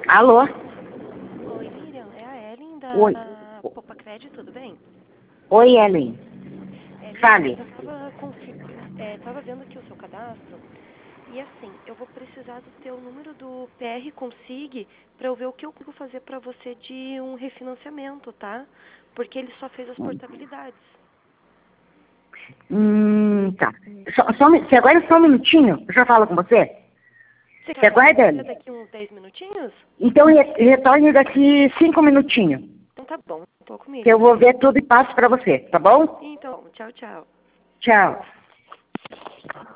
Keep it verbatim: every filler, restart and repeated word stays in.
Alô? Oi, Miriam, é a Ellen da Oi. Poupa Crédito, tudo bem? Oi, Ellen. É, Miriam, Fale. eu estava confir... é, tava vendo aqui o seu cadastro e assim, eu vou precisar do teu número do P R Consig para eu ver o que eu consigo fazer para você de um refinanciamento, tá? Porque ele só fez as portabilidades. Hum, tá. Só, só, um mi- você aguarda só um minutinho? Eu já falo com você. Você Você quer falar com aguarda, você Ellen? daqui uns dez minutinhos? Então re- retorne daqui cinco minutinhos. Então tá bom, tô com Que eu vou ver tudo e passo pra você, tá bom? Então, tchau, tchau. Tchau.